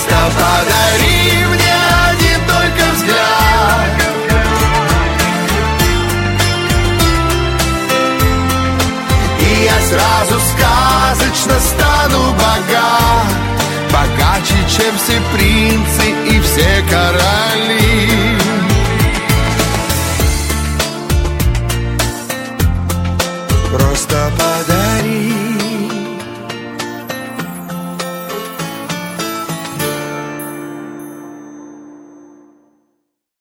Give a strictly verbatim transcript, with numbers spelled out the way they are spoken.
Просто подари мне один только взгляд. И я сразу сказочно стану богат, богаче, чем все принцы и